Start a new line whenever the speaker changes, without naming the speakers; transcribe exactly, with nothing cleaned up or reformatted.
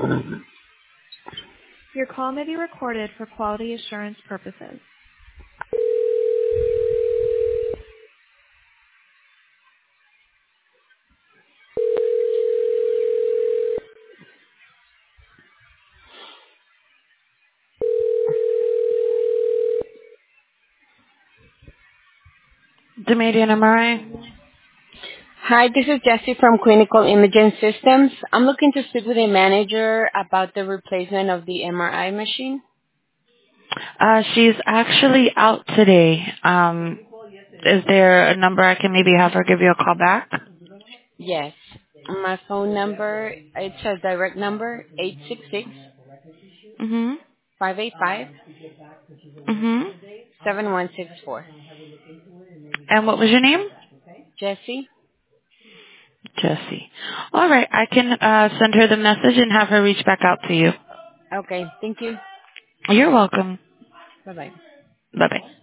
Your call may be recorded for quality assurance purposes. Dominion M R I.
Hi, this is Jessie from Clinical Imaging Systems. I'm looking to speak with a manager about the replacement of the M R I machine.
Uh, she's actually out today. Um, is there a number I can maybe have her give you a call back?
Yes. My phone number, it's a direct number, eight six six,
Mhm.
five eight five,
Mhm.
seven one six four.
And what was your name?
Jessie?
Jessie. All right. I can uh, send her the message and have her reach back out to you.
Okay, thank you.
You're welcome.
Bye-bye.
Bye bye.